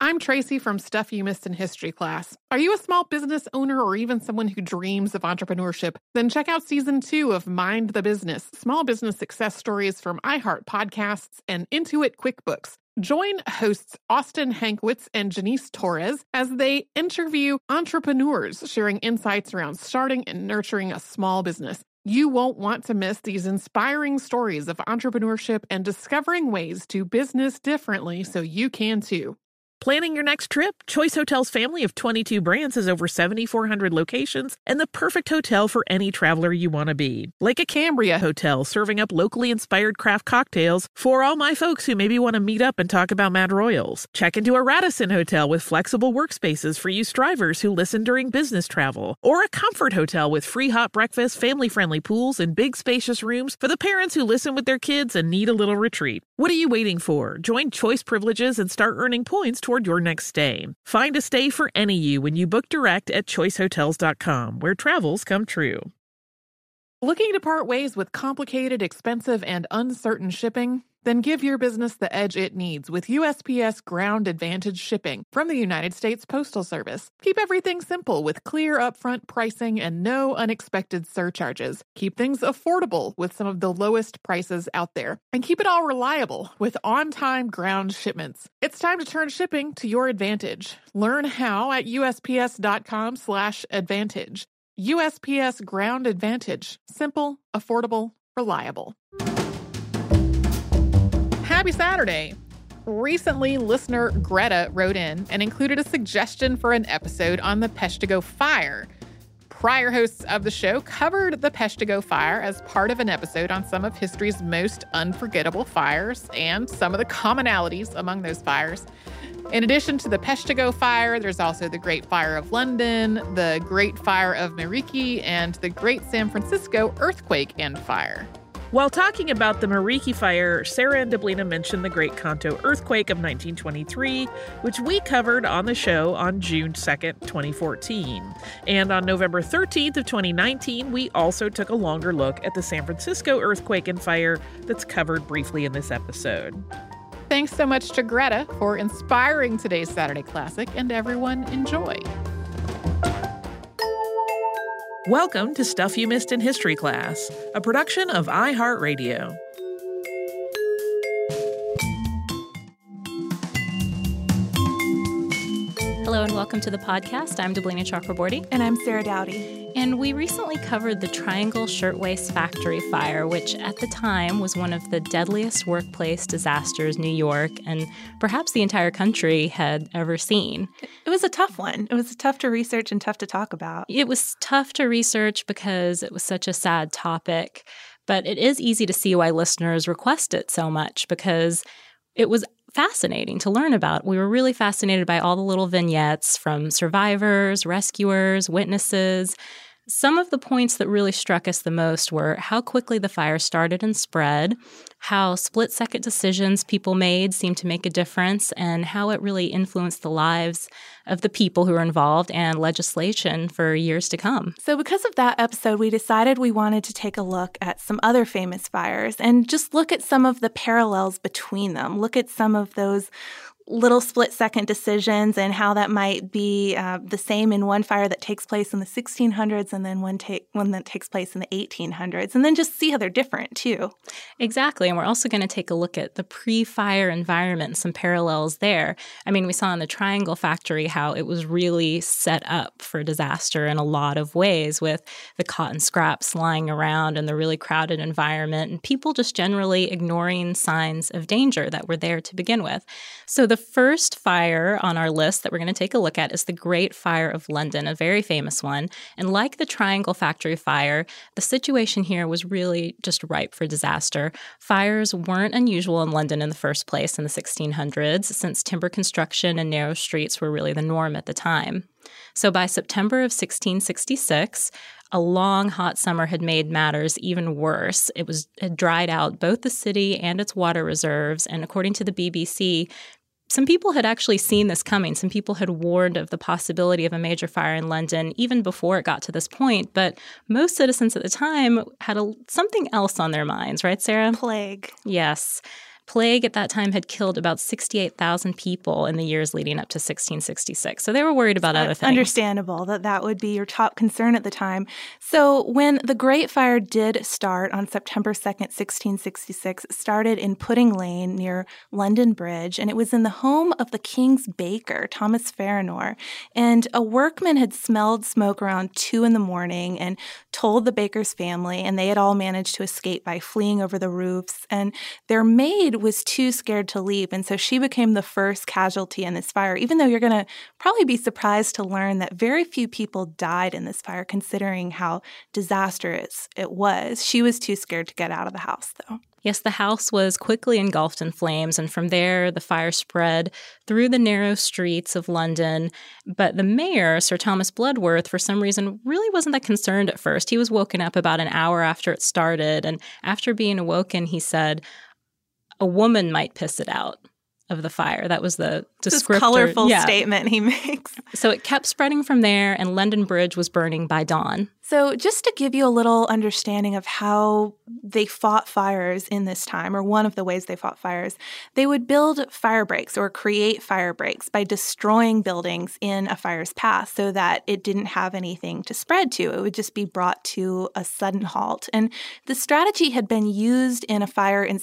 I'm Tracy from Stuff You Missed in History class. Are you a small business owner or even someone who dreams of entrepreneurship? Then check out Season 2 of Mind the Business, small business success stories from iHeart Podcasts and Intuit QuickBooks. Join hosts Austin Hankwitz and Janice Torres as they interview entrepreneurs sharing insights around starting and nurturing a small business. You won't want to miss these inspiring stories of entrepreneurship and discovering ways to business differently so you can too. Planning your next trip? Choice Hotels' family of 22 brands has over 7,400 locations and the perfect hotel for any traveler you want to be. Like a Cambria Hotel, serving up locally inspired craft cocktails for all my folks who maybe want to meet up and talk about Mad Royals. Check into a Radisson Hotel with flexible workspaces for you strivers who listen during business travel. Or a Comfort Hotel with free hot breakfast, family-friendly pools, and big spacious rooms for the parents who listen with their kids and need a little retreat. What are you waiting for? Join Choice Privileges and start earning points toward your next stay. Find a stay for any you when you book direct at choicehotels.com, where travels come true. Looking to part ways with complicated, expensive, and uncertain shipping? Then give your business the edge it needs with USPS Ground Advantage shipping from the United States Postal Service. Keep everything simple with clear upfront pricing and no unexpected surcharges. Keep things affordable with some of the lowest prices out there. And keep it all reliable with on-time ground shipments. It's time to turn shipping to your advantage. Learn how at USPS.com/advantage. USPS Ground Advantage. Simple, affordable, reliable. Happy Saturday! Recently, listener Greta wrote in and included a suggestion for an episode on the Peshtigo Fire. Prior hosts of the show covered the Peshtigo Fire as part of an episode on some of history's most unforgettable fires and some of the commonalities among those fires. In addition to the Peshtigo Fire, there's also the Great Fire of London, the Great Fire of Mariki, and the Great San Francisco Earthquake and Fire. While talking about the Mariki Fire, Sarah and Deblina mentioned the Great Kanto Earthquake of 1923, which we covered on the show on June 2nd, 2014. And on November 13th of 2019, we also took a longer look at the San Francisco Earthquake and Fire that's covered briefly in this episode. Thanks so much to Greta for inspiring today's Saturday Classic, and everyone enjoy. Welcome to Stuff You Missed in History Class, a production of iHeartRadio. Hello and welcome to the podcast. I'm Deblina Chakraborty. And I'm Sarah Dowdy. And we recently covered the Triangle Shirtwaist Factory fire, which at the time was one of the deadliest workplace disasters New York and perhaps the entire country had ever seen. It was a tough one. It was tough to research and tough to talk about. It was tough to research because it was such a sad topic, but it is easy to see why listeners request it so much because it was fascinating to learn about. We were really fascinated by all the little vignettes from survivors, rescuers, witnesses. Some of the points that really struck us the most were how quickly the fire started and spread, how split-second decisions people made seemed to make a difference, and how it really influenced the lives of the people who were involved and legislation for years to come. So because of that episode, we decided we wanted to take a look at some other famous fires and just look at some of the parallels between them, look at some of those little split-second decisions and how that might be the same in one fire that takes place in the 1600s and then one that takes place in the 1800s, and then just see how they're different, too. Exactly, and we're also going to take a look at the pre-fire environment and some parallels there. I mean, we saw in the Triangle Factory how it was really set up for disaster in a lot of ways with the cotton scraps lying around and the really crowded environment and people just generally ignoring signs of danger that were there to begin with. So the first fire on our list that we're going to take a look at is the Great Fire of London, a very famous one. And like the Triangle Factory fire, the situation here was really just ripe for disaster. Fires weren't unusual in London in the first place in the 1600s, since timber construction and narrow streets were really the norm at the time. So by September of 1666, a long, hot summer had made matters even worse. It had dried out both the city and its water reserves, and according to the BBC, some people had actually seen this coming. Some people had warned of the possibility of a major fire in London even before it got to this point. But most citizens at the time had something else on their minds, right, Sarah? Plague. Yes. Plague at that time had killed about 68,000 people in the years leading up to 1666. So they were worried about other things. Understandable that would be your top concern at the time. So when the Great Fire did start on September 2nd, 1666, it started in Pudding Lane near London Bridge, and it was in the home of the king's baker, Thomas Farinor. And a workman had smelled smoke around 2 a.m. and told the baker's family, and they had all managed to escape by fleeing over the roofs. And their maid was too scared to leave, and so she became the first casualty in this fire, even though you're going to probably be surprised to learn that very few people died in this fire, considering how disastrous it was. She was too scared to get out of the house, though. Yes, the house was quickly engulfed in flames, and from there, the fire spread through the narrow streets of London. But the mayor, Sir Thomas Bloodworth, for some reason, really wasn't that concerned at first. He was woken up about an hour after it started, and after being awoken, he said, "A woman might piss it out." Of the fire. That was the descriptor. This colorful statement he makes. So it kept spreading from there, and London Bridge was burning by dawn. So just to give you a little understanding of how they fought fires in this time, or one of the ways they fought fires, they would build fire breaks or create fire breaks by destroying buildings in a fire's path so that it didn't have anything to spread to. It would just be brought to a sudden halt. And the strategy had been used in a fire in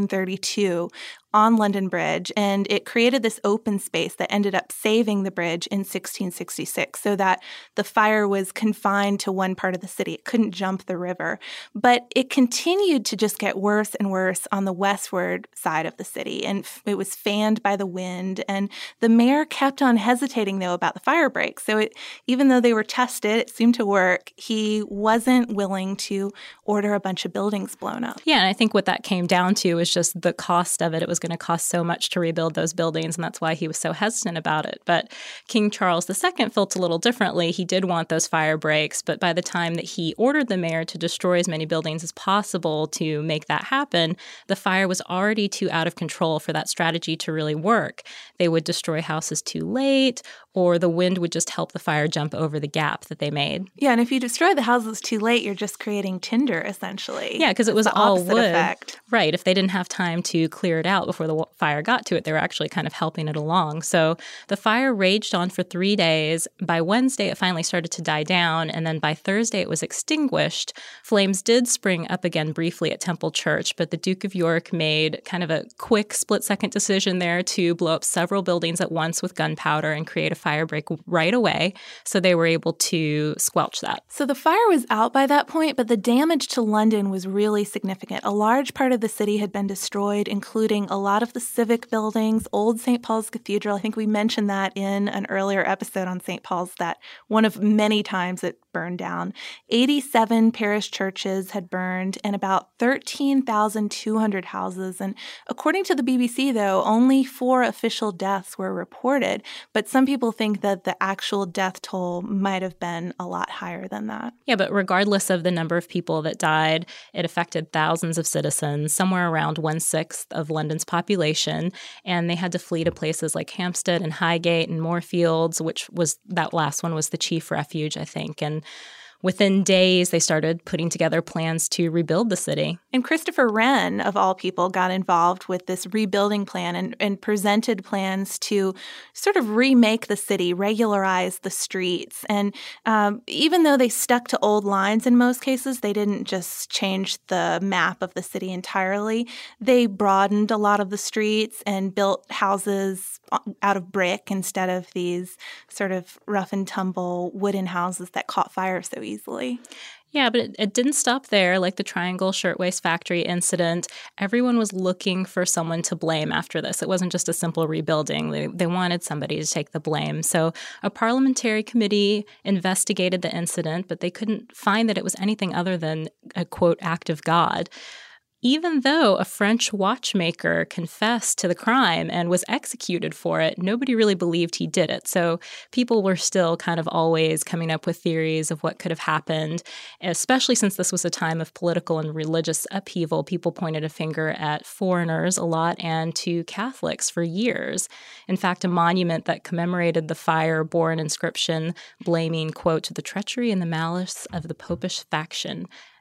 1632 on London Bridge, and it created this open space that ended up saving the bridge in 1666 so that the fire was confined to one part of the city. It couldn't jump the river. But it continued to just get worse and worse on the westward side of the city, and it was fanned by the wind. And the mayor kept on hesitating, though, about the fire break. So even though they were tested, it seemed to work, he wasn't willing to order a bunch of buildings blown up. Yeah, and I think what that came down to was just the cost of it. It was going to cost so much to rebuild those buildings, and that's why he was so hesitant about it. But King Charles II felt a little differently. He did want those fire breaks, but by the time that he ordered the mayor to destroy as many buildings as possible to make that happen, the fire was already too out of control for that strategy to really work. They would destroy houses too late, or the wind would just help the fire jump over the gap that they made. Yeah, and if you destroy the houses too late, you're just creating tinder, essentially. Yeah, because it was all wood. Effect. Right. If they didn't have time to clear it out before the fire got to it, they were actually kind of helping it along. So the fire raged on for 3 days. By Wednesday, it finally started to die down, and then by Thursday, it was extinguished. Flames did spring up again briefly at Temple Church, but the Duke of York made kind of a quick split-second decision there to blow up several buildings at once with gunpowder and create a fire break right away. So they were able to squelch that. So the fire was out by that point, but the damage to London was really significant. A large part of the city had been destroyed, including a lot of the civic buildings, old St. Paul's Cathedral. I think we mentioned that in an earlier episode on St. Paul's, that one of many times it burned down. 87 parish churches had burned and about 13,200 houses. And according to the BBC, though, only 4 official deaths were reported. But some people think that the actual death toll might have been a lot higher than that. Yeah, but regardless of the number of people that died, it affected thousands of citizens, somewhere around 1/6 of London's population. And they had to flee to places like Hampstead and Highgate and Moorfields, which was, that last one was the chief refuge, I think. And within days, they started putting together plans to rebuild the city. And Christopher Wren, of all people, got involved with this rebuilding plan and presented plans to sort of remake the city, regularize the streets. And even though they stuck to old lines in most cases, they didn't just change the map of the city entirely. They broadened a lot of the streets and built houses out of brick instead of these sort of rough and tumble wooden houses that caught fire so easily. Yeah, but it didn't stop there. Like the Triangle Shirtwaist Factory incident, everyone was looking for someone to blame after this. It wasn't just a simple rebuilding. They wanted somebody to take the blame. So a parliamentary committee investigated the incident, but they couldn't find that it was anything other than a, quote, act of God. Even though a French watchmaker confessed to the crime and was executed for it, nobody really believed he did it. So people were still kind of always coming up with theories of what could have happened, especially since this was a time of political and religious upheaval. People pointed a finger at foreigners a lot and to Catholics for years. In fact, a monument that commemorated the fire bore an inscription blaming, quote, the treachery and the malice of the popish faction.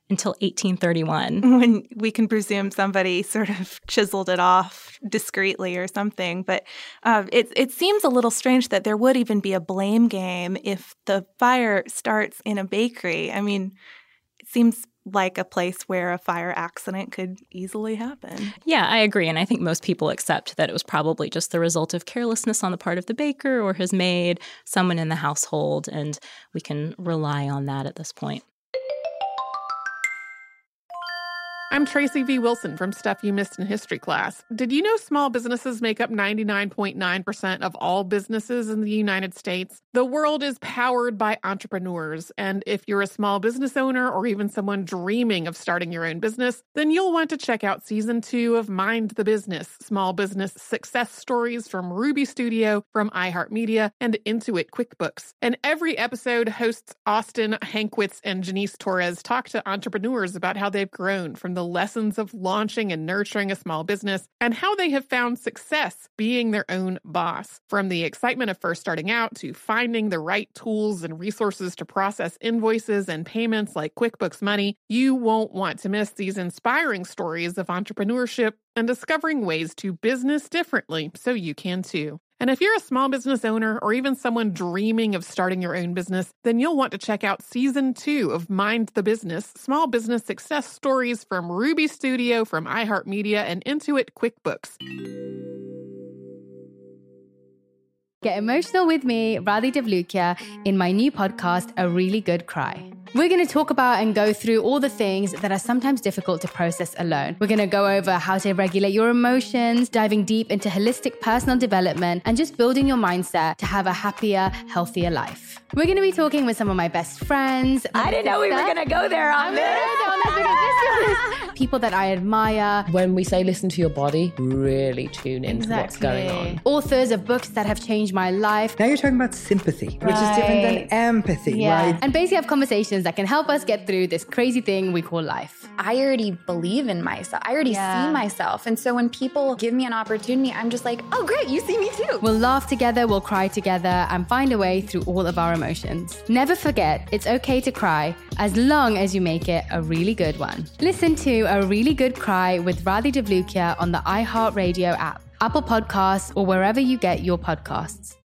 until 1831. When we can presume somebody sort of chiseled it off discreetly or something. But it seems a little strange that there would even be a blame game if the fire starts in a bakery. I mean, it seems like a place where a fire accident could easily happen. Yeah, I agree. And I think most people accept that it was probably just the result of carelessness on the part of the baker or his maid, someone in the household, and we can rely on that at this point. I'm Tracy V. Wilson from Stuff You Missed in History Class. Did you know small businesses make up 99.9% of all businesses in the United States? The world is powered by entrepreneurs, and if you're a small business owner or even someone dreaming of starting your own business, then you'll want to check out Season 2 of Mind the Business, small business success stories from Ruby Studio, from iHeartMedia, and Intuit QuickBooks. And every episode, hosts Austin Hankwitz and Janice Torres talk to entrepreneurs about how they've grown from the lessons of launching and nurturing a small business and how they have found success being their own boss. From the excitement of first starting out to finding the right tools and resources to process invoices and payments like QuickBooks Money, you won't want to miss these inspiring stories of entrepreneurship and discovering ways to business differently so you can too. And if you're a small business owner or even someone dreaming of starting your own business, then you'll want to check out Season 2 of Mind the Business, small business success stories from Ruby Studio, from iHeartMedia, and Intuit QuickBooks. Get emotional with me, Radhi Devlukia, in my new podcast, A Really Good Cry. We're going to talk about and go through all the things that are sometimes difficult to process alone. We're going to go over how to regulate your emotions, diving deep into holistic personal development, and just building your mindset to have a happier, healthier life. We're going to be talking with some of my best friends. I didn't know we were going to go there on this. People that I admire. When we say listen to your body, really tune into what's going on. Authors of books that have changed my life. Now you're talking about sympathy, which is different than empathy, right? And basically have conversations that can help us get through this crazy thing we call life. I already believe in myself. I already see myself. And so when people give me an opportunity, I'm just like, oh, great, you see me too. We'll laugh together, we'll cry together, and find a way through all of our emotions. Never forget, it's okay to cry as long as you make it a really good one. Listen to A Really Good Cry with Radhi Devlukia on the iHeartRadio app, Apple Podcasts, or wherever you get your podcasts.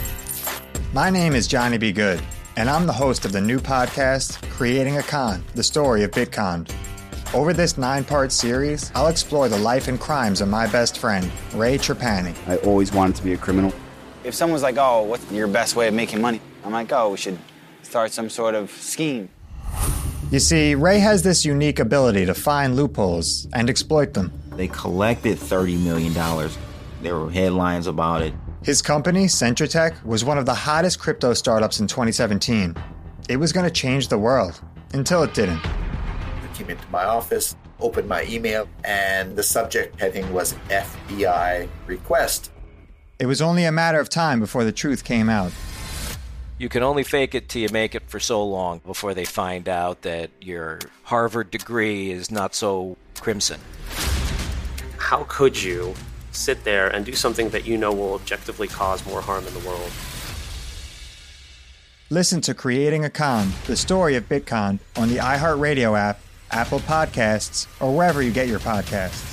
My name is Johnny B. Good, and I'm the host of the new podcast, Creating a Con, the story of Bitcon. Over this 9-part series, I'll explore the life and crimes of my best friend, Ray Trapani. I always wanted to be a criminal. If someone's like, oh, what's your best way of making money? I'm like, oh, we should start some sort of scheme. You see, Ray has this unique ability to find loopholes and exploit them. They collected $30 million. There were headlines about it. His company, Centratech, was one of the hottest crypto startups in 2017. It was going to change the world, until it didn't. I came into my office, opened my email, and the subject heading was FBI request. It was only a matter of time before the truth came out. You can only fake it till you make it for so long before they find out that your Harvard degree is not so crimson. How could you sit there and do something that you know will objectively cause more harm in the world? Listen to Creating a Con, the story of Bitcon, on the iHeartRadio app, Apple Podcasts, or wherever you get your podcasts.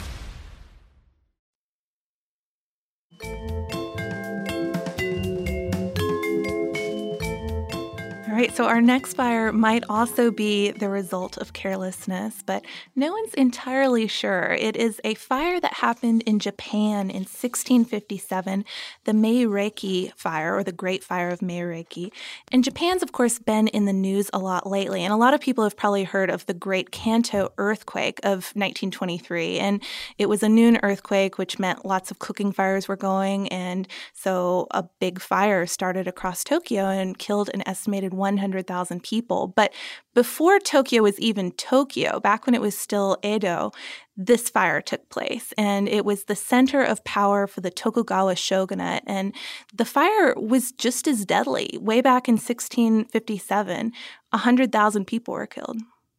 All right, so our next fire might also be the result of carelessness, but no one's entirely sure. It is a fire that happened in Japan in 1657, the Meireki Fire, or the Great Fire of Meireki. And Japan's, of course, been in the news a lot lately, and a lot of people have probably heard of the Great Kanto earthquake of 1923. And it was a noon earthquake, which meant lots of cooking fires were going, and so a big fire started across Tokyo and killed an estimated 100,000 people. But before Tokyo was even Tokyo, back when it was still Edo, this fire took place. And it was the center of power for the Tokugawa shogunate. And the fire was just as deadly. Way back in 1657, 100,000 people were killed.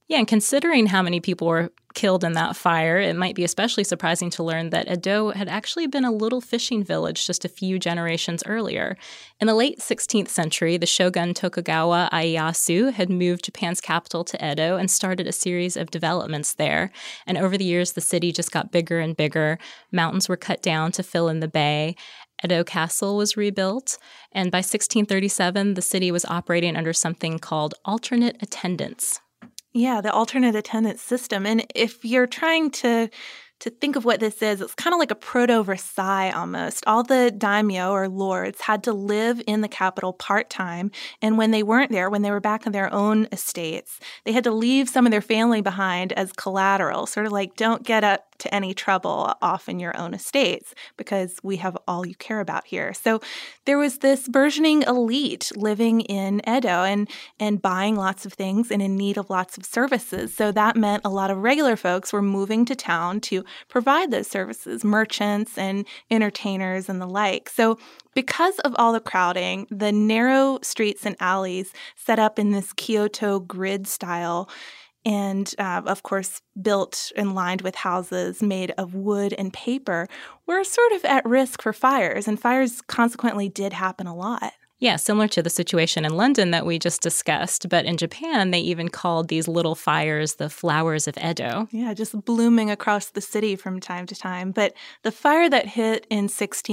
Yeah, and considering how many people were killed in that fire, it might be especially surprising to learn that Edo had actually been a little fishing village just a few generations earlier. In the late 16th century, the shogun Tokugawa Ieyasu had moved Japan's capital to Edo and started a series of developments there. And over the years, the city just got bigger and bigger. Mountains were cut down to fill in the bay. Edo Castle was rebuilt, and by 1637, the city was operating under something called alternate attendance. Yeah, the alternate attendance system. And if you're trying to think of what this is, it's kind of like a proto-Versailles almost. All the daimyo or lords had to live in the capital part-time. And when they weren't there, when they were back in their own estates, they had to leave some of their family behind as collateral, sort of like don't get up to any trouble off in your own estates because we have all you care about here. So there was this burgeoning elite living in Edo and buying lots of things and in need of lots of services. So that meant a lot of regular folks were moving to town to provide those services, merchants and entertainers and the like. So because of all the crowding, the narrow streets and alleys set up in this Kyoto grid style and, of course, built and lined with houses made of wood and paper, were sort of at risk for fires, and fires consequently did happen a lot. Yeah, similar to the situation in London that we just discussed. But in Japan, they even called these little fires the flowers of Edo. Yeah, just blooming across the city from time to time. But the fire that hit in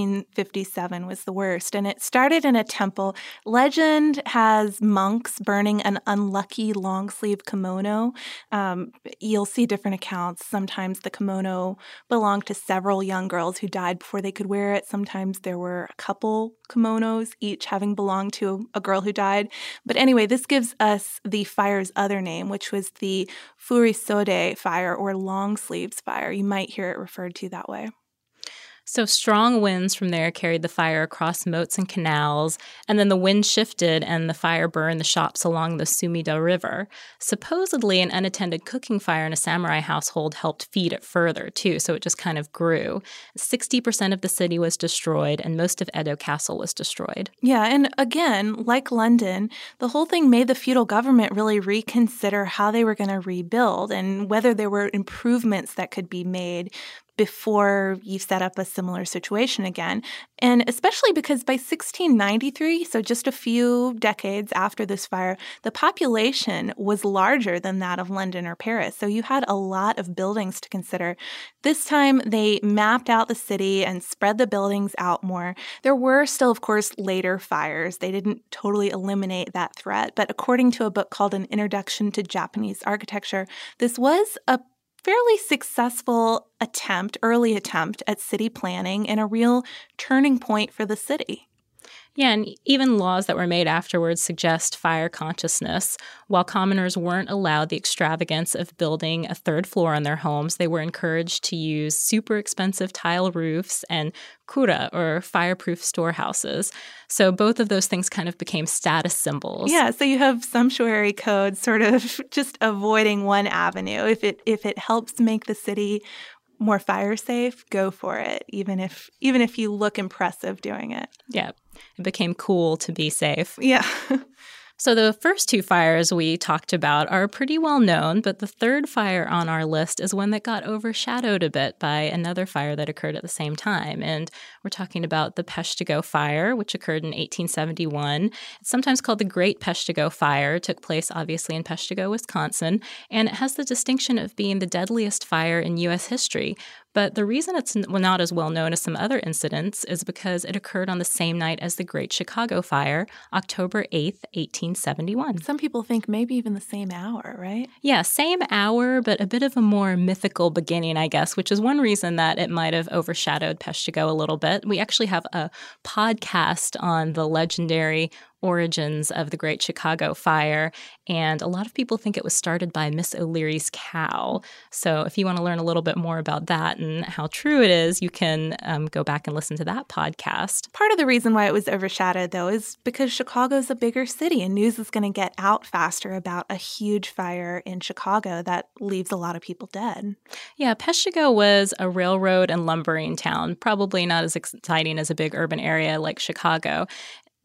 1657 was the worst. And it started in a temple. Legend has monks burning an unlucky long-sleeve kimono. You'll see different accounts. Sometimes the kimono belonged to several young girls who died before they could wear it. Sometimes there were a couple kimonos, each having belonged to a girl who died. But anyway, this gives us the fire's other name, which was the Furisode fire or long sleeves fire. You might hear it referred to that way. So strong winds from there carried the fire across moats and canals, and then the wind shifted and the fire burned the shops along the Sumida River. Supposedly, an unattended cooking fire in a samurai household helped feed it further, too, so it just kind of grew. 60% of the city was destroyed, and most of Edo Castle was destroyed. Yeah, and again, like London, the whole thing made the feudal government really reconsider how they were going to rebuild and whether there were improvements that could be made before you set up a similar situation again. And especially because by 1693, so just a few decades after this fire, the population was larger than that of London or Paris. So you had a lot of buildings to consider. This time, they mapped out the city and spread the buildings out more. There were still, of course, later fires. They didn't totally eliminate that threat. But according to a book called An Introduction to Japanese Architecture, this was a fairly successful early attempt at city planning and a real turning point for the city. Yeah, and even laws that were made afterwards suggest fire consciousness. While commoners weren't allowed the extravagance of building a third floor on their homes, they were encouraged to use super expensive tile roofs and kura, or fireproof storehouses. So both of those things kind of became status symbols. Yeah, so you have sumptuary codes sort of just avoiding one avenue. If it helps make the city more fire safe, go for it, even if you look impressive doing it. Yeah, it became cool to be safe. Yeah. So the first two fires we talked about are pretty well known, but the third fire on our list is one that got overshadowed a bit by another fire that occurred at the same time. And we're talking about the Peshtigo Fire, which occurred in 1871. It's sometimes called the Great Peshtigo Fire. It took place, obviously, in Peshtigo, Wisconsin, and it has the distinction of being the deadliest fire in U.S. history. But the reason it's not as well known as some other incidents is because it occurred on the same night as the Great Chicago Fire, October 8th, 1871. Some people think maybe even the same hour, right? Yeah, same hour, but a bit of a more mythical beginning, I guess, which is one reason that it might have overshadowed Peshtigo a little bit. We actually have a podcast on the legendary origins of the Great Chicago Fire, and a lot of people think it was started by Miss O'Leary's cow. So if you want to learn a little bit more about that and how true it is, you can go back and listen to that podcast. Part of the reason why it was overshadowed, though, is because Chicago's a bigger city and news is going to get out faster about a huge fire in Chicago that leaves a lot of people dead. Yeah, Peshtigo was a railroad and lumbering town, probably not as exciting as a big urban area like Chicago.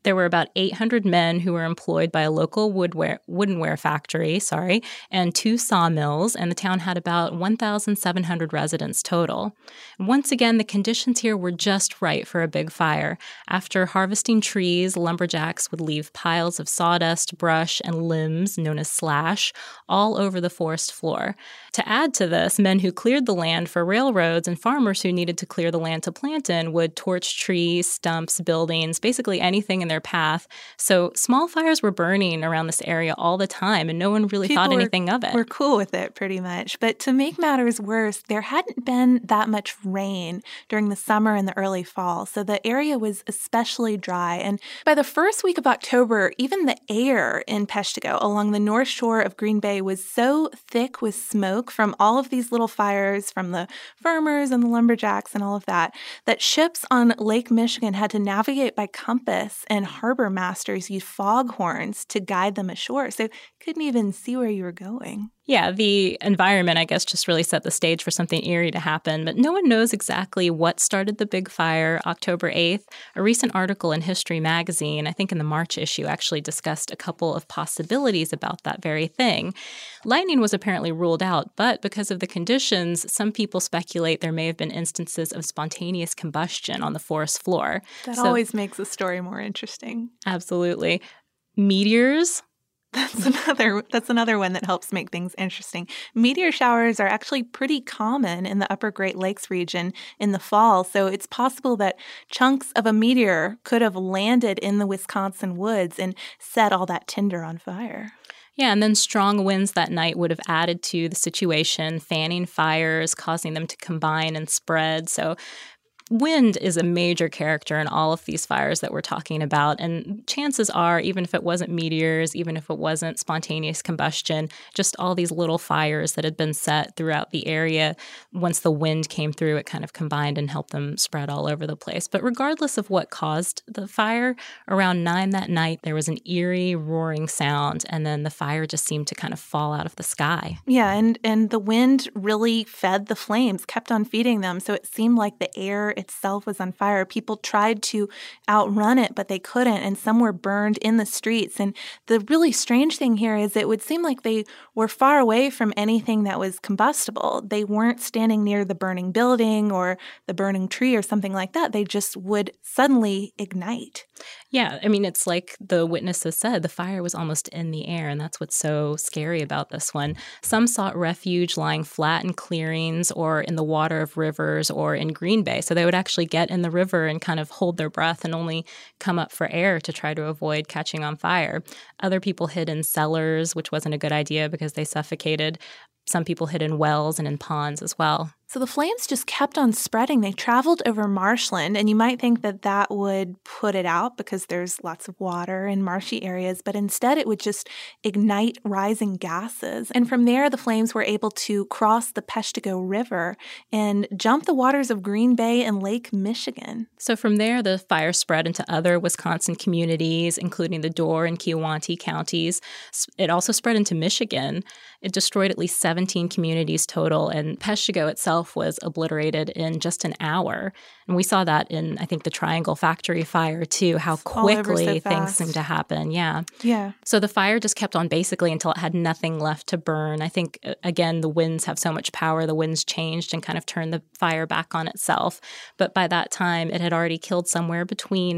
There were about 800 men who were employed by a local woodenware factory, and 2 sawmills, and the town had about 1,700 residents total. Once again, the conditions here were just right for a big fire. After harvesting trees, lumberjacks would leave piles of sawdust, brush, and limbs, known as slash, all over the forest floor. To add to this, men who cleared the land for railroads and farmers who needed to clear the land to plant in would torch trees, stumps, buildings, basically anything in their path. So small fires were burning around this area all the time, and no one really thought anything of it. We're cool with it, pretty much. But to make matters worse, there hadn't been that much rain during the summer and the early fall, so the area was especially dry. And by the first week of October, even the air in Peshtigo along the north shore of Green Bay was so thick with smoke from all of these little fires, from the farmers and the lumberjacks and all of that, that ships on Lake Michigan had to navigate by compass, and harbor masters used foghorns to guide them ashore, so you couldn't even see where you were going. Yeah, the environment, I guess, just really set the stage for something eerie to happen. But no one knows exactly what started the big fire October 8th. A recent article in History magazine, I think in the March issue, actually discussed a couple of possibilities about that very thing. Lightning was apparently ruled out, but because of the conditions, some people speculate there may have been instances of spontaneous combustion on the forest floor. That always makes a story more interesting. Absolutely. Meteors? That's another one that helps make things interesting. Meteor showers are actually pretty common in the upper Great Lakes region in the fall, so it's possible that chunks of a meteor could have landed in the Wisconsin woods and set all that tinder on fire. Yeah, and then strong winds that night would have added to the situation, fanning fires, causing them to combine and spread. So wind is a major character in all of these fires that we're talking about, and chances are, even if it wasn't meteors, even if it wasn't spontaneous combustion, just all these little fires that had been set throughout the area, once the wind came through, it kind of combined and helped them spread all over the place. But regardless of what caused the fire, around 9 that night, there was an eerie roaring sound, and then the fire just seemed to kind of fall out of the sky. Yeah, and the wind really fed the flames, kept on feeding them, so it seemed like the air itself was on fire. People tried to outrun it, but they couldn't, and some were burned in the streets. And the really strange thing here is it would seem like they were far away from anything that was combustible. They weren't standing near the burning building or the burning tree or something like that. They just would suddenly ignite. Yeah, I mean, it's like the witnesses said, the fire was almost in the air, and that's what's so scary about this one. Some sought refuge lying flat in clearings or in the water of rivers or in Green Bay, so they would actually get in the river and kind of hold their breath and only come up for air to try to avoid catching on fire. Other people hid in cellars, which wasn't a good idea because they suffocated. Some people hid in wells and in ponds as well. So the flames just kept on spreading. They traveled over marshland, and you might think that that would put it out because there's lots of water in marshy areas, but instead it would just ignite rising gases. And from there, the flames were able to cross the Peshtigo River and jump the waters of Green Bay and Lake Michigan. So from there, the fire spread into other Wisconsin communities, including the Door and Kewaunee counties. It also spread into Michigan. It destroyed at least 17 communities total, and Peshtigo itself was obliterated in just an hour. And we saw that in, I think, the Triangle Factory fire, too, how quickly things seemed to happen. Yeah. So the fire just kept on basically until it had nothing left to burn. I think, again, the winds have so much power. The winds changed and kind of turned the fire back on itself. But by that time, it had already killed somewhere between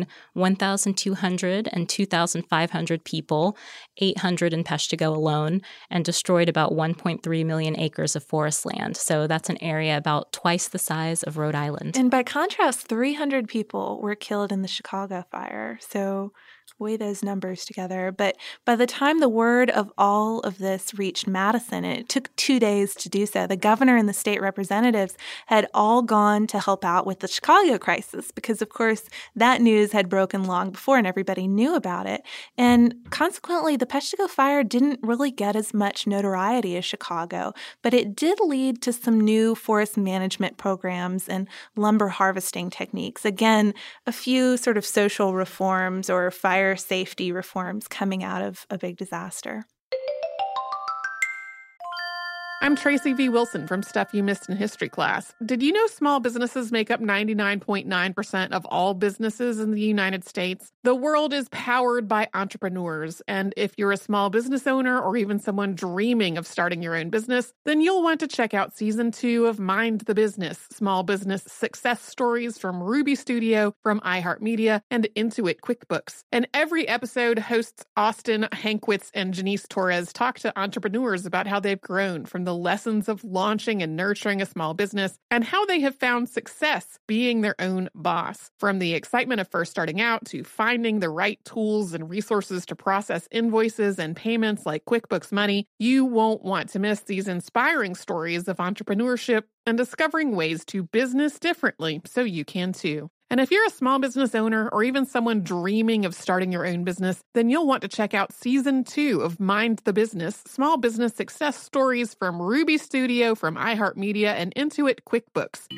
1,200 and 2,500 people, 800 in Peshtigo alone, and destroyed about 1.3 million acres of forest land. So that's an area about twice the size of Rhode Island. And by contrast, 300 people were killed in the Chicago fire. So weigh those numbers together. But by the time the word of all of this reached Madison, and it took 2 days to do so, the governor and the state representatives had all gone to help out with the Chicago crisis because, of course, that news had broken long before and everybody knew about it. And consequently, the Peshtigo fire didn't really get as much notoriety as Chicago, but it did lead to some new forest management programs and lumber harvesting techniques. Again, a few sort of social reforms or fire safety reforms coming out of a big disaster. I'm Tracy V. Wilson from Stuff You Missed in History Class. Did you know small businesses make up 99.9% of all businesses in the United States? The world is powered by entrepreneurs, and if you're a small business owner or even someone dreaming of starting your own business, then you'll want to check out Season 2 of Mind the Business, small business success stories from Ruby Studio, from iHeartMedia, and Intuit QuickBooks. In every episode, hosts Austin Hankwitz and Janice Torres talk to entrepreneurs about how they've grown from the lessons of launching and nurturing a small business and how they have found success being their own boss. From the excitement of first starting out to finding the right tools and resources to process invoices and payments like QuickBooks Money, you won't want to miss these inspiring stories of entrepreneurship and discovering ways to business differently so you can too. And if you're a small business owner or even someone dreaming of starting your own business, then you'll want to check out Season 2 of Mind the Business, small business success stories from Ruby Studio, from iHeartMedia, and Intuit QuickBooks.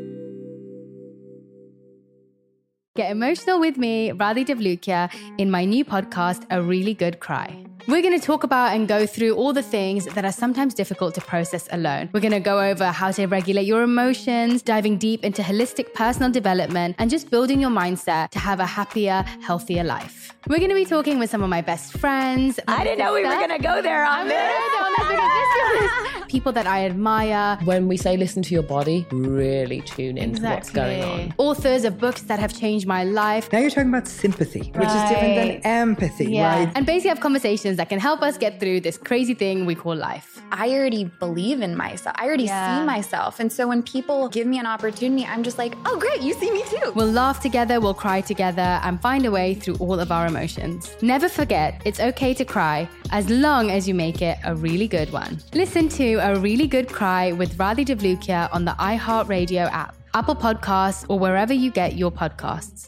Get emotional with me, Radhi Devlukia, in my new podcast, A Really Good Cry. We're going to talk about and go through all the things that are sometimes difficult to process alone. We're going to go over how to regulate your emotions, diving deep into holistic personal development, and just building your mindset to have a happier, healthier life. We're going to be talking with some of my best friends. I didn't know we were going to go there on this. People that I admire. When we say listen to your body, really tune into what's going on. Authors of books that have changed my life. Now you're talking about sympathy, which is different than empathy, right? And basically have conversations that can help us get through this crazy thing we call life. I already believe in myself. I already see myself. And so when people give me an opportunity, I'm just like, oh, great, you see me too. We'll laugh together, we'll cry together, and find a way through all of our emotions. Never forget, it's okay to cry, as long as you make it a really good one. Listen to A Really Good Cry with Radhi Devlukia on the iHeartRadio app, Apple Podcasts, or wherever you get your podcasts.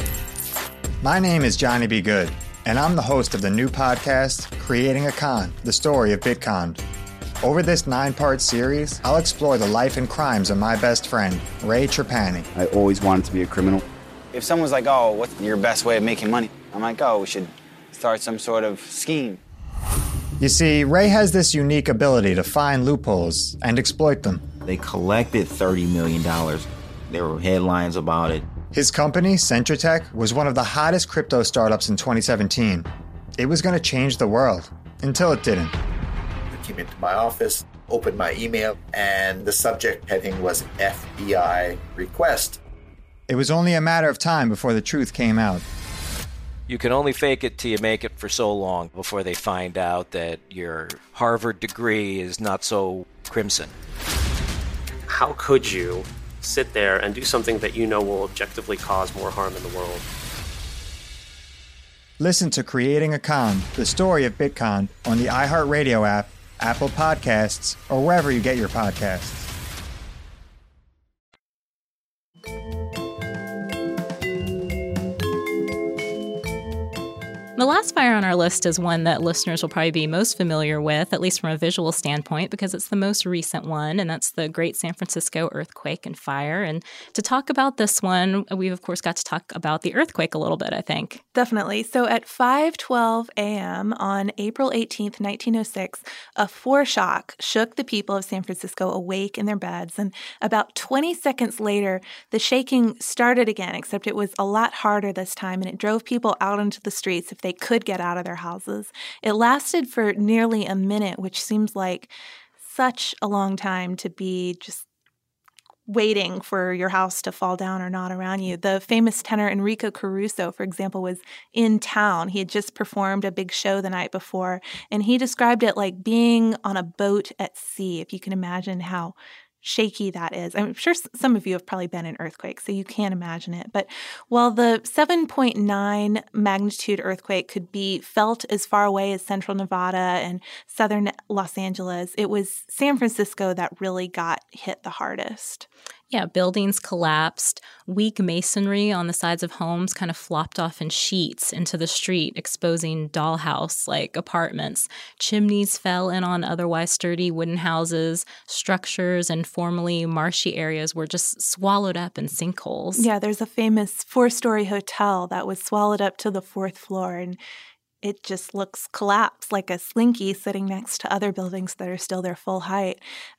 My name is Johnny B. Good, and I'm the host of the new podcast, Creating a Con, the story of Bitcon. Over this 9-part series, I'll explore the life and crimes of my best friend, Ray Trapani. I always wanted to be a criminal. If someone's like, oh, what's your best way of making money? I'm like, oh, we should start some sort of scheme. You see, Ray has this unique ability to find loopholes and exploit them. They collected $30 million. There were headlines about it. His company, Centratech, was one of the hottest crypto startups in 2017. It was going to change the world, until it didn't. I came into my office, opened my email, and the subject heading was FBI request. It was only a matter of time before the truth came out. You can only fake it till you make it for so long before they find out that your Harvard degree is not so crimson. How could you sit there and do something that you know will objectively cause more harm in the world? Listen to Creating a Con, the story of Bitcon, on the iHeartRadio app, Apple Podcasts, or wherever you get your podcasts. The last fire on our list is one that listeners will probably be most familiar with, at least from a visual standpoint, because it's the most recent one, and that's the Great San Francisco Earthquake and Fire. And to talk about this one, we've, of course, got to talk about the earthquake a little bit, I think. Definitely. So at 5:12 a.m. on April 18th, 1906, a foreshock shook the people of San Francisco awake in their beds. And about 20 seconds later, the shaking started again, except it was a lot harder this time, and it drove people out into the streets if they could get out of their houses. It lasted for nearly a minute, which seems like such a long time to be just waiting for your house to fall down or not around you. The famous tenor Enrico Caruso, for example, was in town. He had just performed a big show the night before, and he described it like being on a boat at sea, if you can imagine how shaky that is. I'm sure some of you have probably been in earthquakes, so you can't imagine it. But while the 7.9 magnitude earthquake could be felt as far away as central Nevada and southern Los Angeles, it was San Francisco that really got hit the hardest. Yeah, buildings collapsed. Weak masonry on the sides of homes kind of flopped off in sheets into the street, exposing dollhouse-like apartments. Chimneys fell in on otherwise sturdy wooden houses. Structures and formerly marshy areas were just swallowed up in sinkholes. Yeah, there's a famous 4-story hotel that was swallowed up to the 4th floor, and it just looks collapsed like a slinky sitting next to other buildings that are still their full height.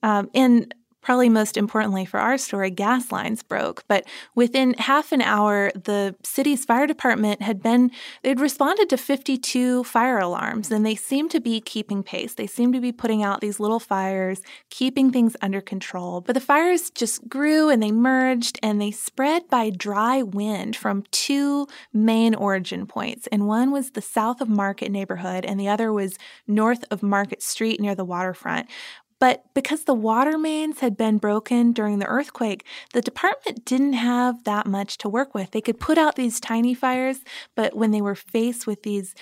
And probably most importantly for our story, gas lines broke. But within half an hour, the city's fire department they'd responded to 52 fire alarms, and they seemed to be keeping pace. They seemed to be putting out these little fires, keeping things under control. But the fires just grew and they merged and they spread by dry wind from two main origin points. And one was the south of Market neighborhood, and the other was north of Market Street near the waterfront. But because the water mains had been broken during the earthquake, the department didn't have that much to work with. They could put out these tiny fires, but when they were faced with these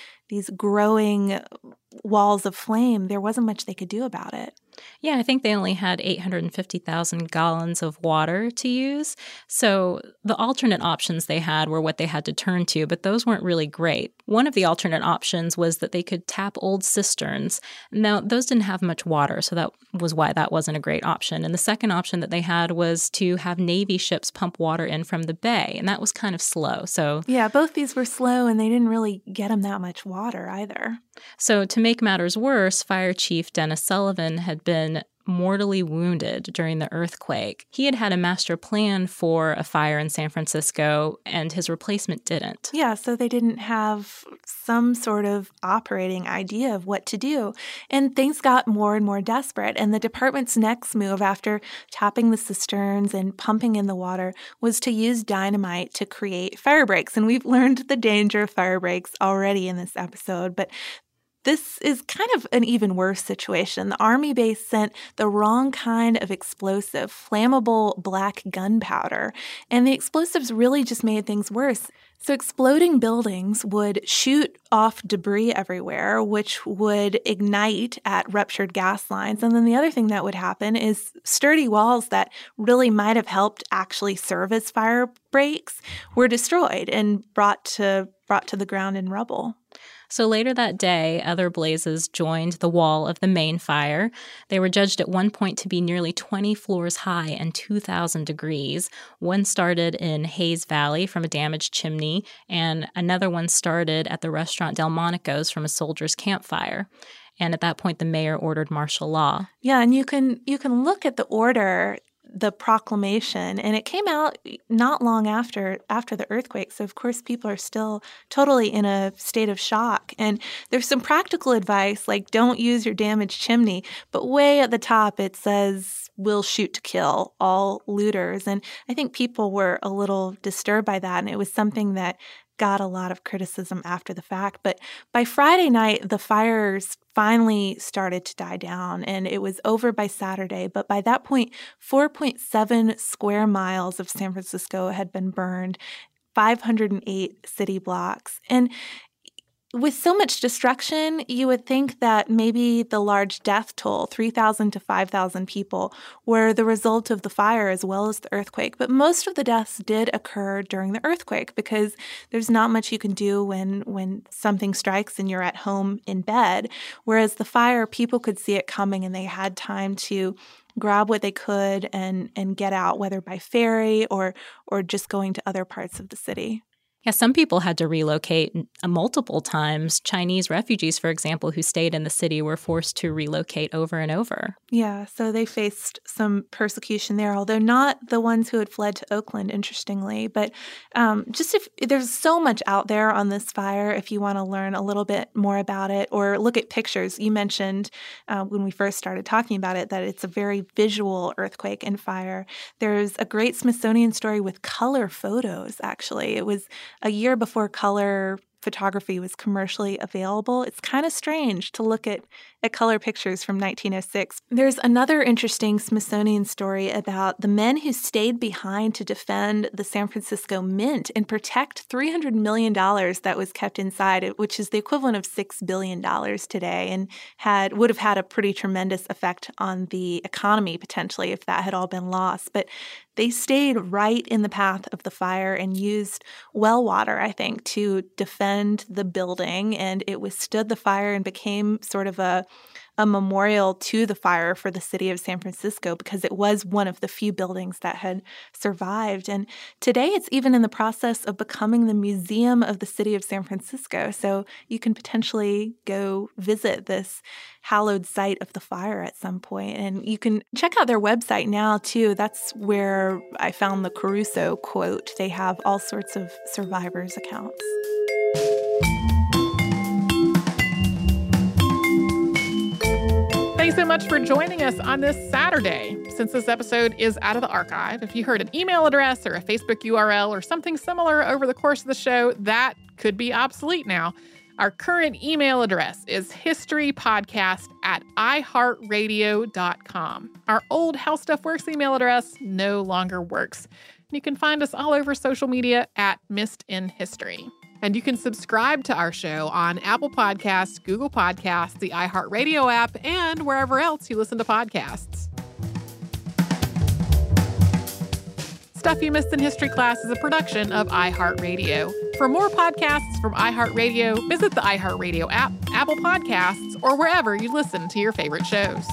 growing walls of flame, there wasn't much they could do about it. Yeah, I think they only had 850,000 gallons of water to use. So the alternate options they had were what they had to turn to, but those weren't really great. One of the alternate options was that they could tap old cisterns. Now, those didn't have much water, so that was why that wasn't a great option. And the second option that they had was to have Navy ships pump water in from the bay, and that was kind of slow. So yeah, both these were slow, and they didn't really get them that much water either. So to make matters worse, Fire Chief Dennis Sullivan had been mortally wounded during the earthquake. He had a master plan for a fire in San Francisco, and his replacement didn't. Yeah, so they didn't have some sort of operating idea of what to do. And things got more and more desperate. And the department's next move after tapping the cisterns and pumping in the water was to use dynamite to create fire breaks. And we've learned the danger of fire breaks already in this episode, but this is kind of an even worse situation. The Army base sent the wrong kind of explosive, flammable black gunpowder, and the explosives really just made things worse. So exploding buildings would shoot off debris everywhere, which would ignite at ruptured gas lines. And then the other thing that would happen is sturdy walls that really might have helped actually serve as fire breaks were destroyed and brought to the ground in rubble. So later that day, other blazes joined the wall of the main fire. They were judged at one point to be nearly 20 floors high and 2,000 degrees. One started in Hayes Valley from a damaged chimney, and another one started at the restaurant Delmonico's from a soldier's campfire. And at that point, the mayor ordered martial law. Yeah, and you can look at the order, the proclamation, and it came out not long after the earthquake. So, of course, people are still totally in a state of shock. And there's some practical advice, like don't use your damaged chimney. But way at the top, it says, "We'll shoot to kill all looters." And I think people were a little disturbed by that. And it was something that got a lot of criticism after the fact. But by Friday night, the fires finally started to die down, and it was over by Saturday. But by that point, 4.7 square miles of San Francisco had been burned, 508 city blocks. And with so much destruction, you would think that maybe the large death toll, 3,000 to 5,000 people, were the result of the fire as well as the earthquake. But most of the deaths did occur during the earthquake because there's not much you can do when something strikes and you're at home in bed. Whereas the fire, people could see it coming and they had time to grab what they could and get out, whether by ferry or just going to other parts of the city. Yeah, some people had to relocate multiple times. Chinese refugees, for example, who stayed in the city were forced to relocate over and over. Yeah, so they faced some persecution there, although not the ones who had fled to Oakland, interestingly. But just if there's so much out there on this fire, if you want to learn a little bit more about it or look at pictures. You mentioned when we first started talking about it that it's a very visual earthquake and fire. There's a great Smithsonian story with color photos, actually. It was a year before color photography was commercially available. It's kind of strange to look at color pictures from 1906. There's another interesting Smithsonian story about the men who stayed behind to defend the San Francisco Mint and protect $300 million that was kept inside, which is the equivalent of $6 billion today, and would have had a pretty tremendous effect on the economy potentially if that had all been lost. But they stayed right in the path of the fire and used well water, I think, to defend defend the building, and it withstood the fire and became sort of a memorial to the fire for the city of San Francisco because it was one of the few buildings that had survived. And today it's even in the process of becoming the museum of the city of San Francisco. So you can potentially go visit this hallowed site of the fire at some point. And you can check out their website now, too. That's where I found the Caruso quote. They have all sorts of survivors' accounts. Thanks so much for joining us on this Saturday. Since this episode is out of the archive, if you heard an email address or a Facebook URL or something similar over the course of the show, that could be obsolete now. Our current email address is historypodcast@iheartradio.com. Our old How Stuff Works email address no longer works. You can find us all over social media at Missed in History. And you can subscribe to our show on Apple Podcasts, Google Podcasts, the iHeartRadio app, and wherever else you listen to podcasts. Stuff You Missed in History Class is a production of iHeartRadio. For more podcasts from iHeartRadio, visit the iHeartRadio app, Apple Podcasts, or wherever you listen to your favorite shows.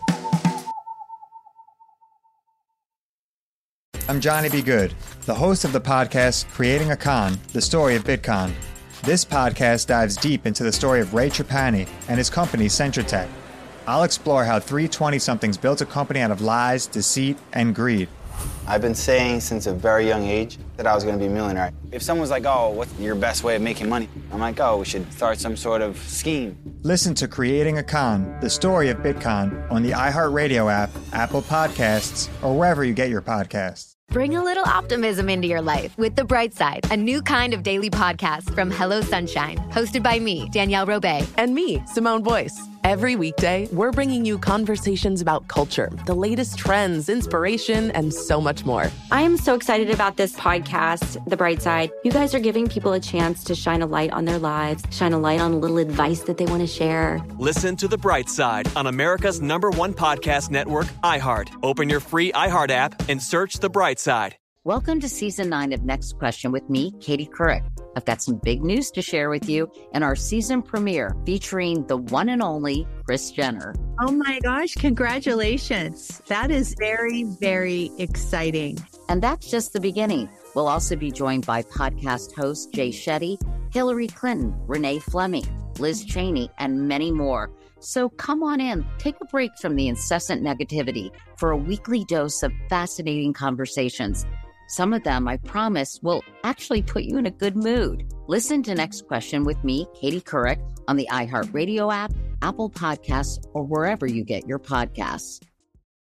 I'm Johnny B. Good, the host of the podcast Creating a Con, the story of Bitcoin. This podcast dives deep into the story of Ray Trapani and his company Centratech. I'll explore how three 20-somethings built a company out of lies, deceit, and greed. I've been saying since a very young age that I was going to be a millionaire. If someone's like, oh, what's your best way of making money? I'm like, oh, we should start some sort of scheme. Listen to Creating a Con, the story of Bitcoin on the iHeartRadio app, Apple Podcasts, or wherever you get your podcasts. Bring a little optimism into your life with The Bright Side, a new kind of daily podcast from Hello Sunshine, hosted by me, Danielle Robay. And me, Simone Boyce. Every weekday, we're bringing you conversations about culture, the latest trends, inspiration, and so much more. I am so excited about this podcast, The Bright Side. You guys are giving people a chance to shine a light on their lives, shine a light on a little advice that they want to share. Listen to The Bright Side on America's #1 podcast network, iHeart. Open your free iHeart app and search The Bright Side. Welcome to Season 9 of Next Question with me, Katie Couric. I've got some big news to share with you in our season premiere featuring the one and only Kris Jenner. Oh my gosh, congratulations. That is very, very exciting. And that's just the beginning. We'll also be joined by podcast host Jay Shetty, Hillary Clinton, Renee Fleming, Liz Cheney, and many more. So come on in, take a break from the incessant negativity for a weekly dose of fascinating conversations. Some of them, I promise, will actually put you in a good mood. Listen to Next Question with me, Katie Couric, on the iHeartRadio app, Apple Podcasts, or wherever you get your podcasts.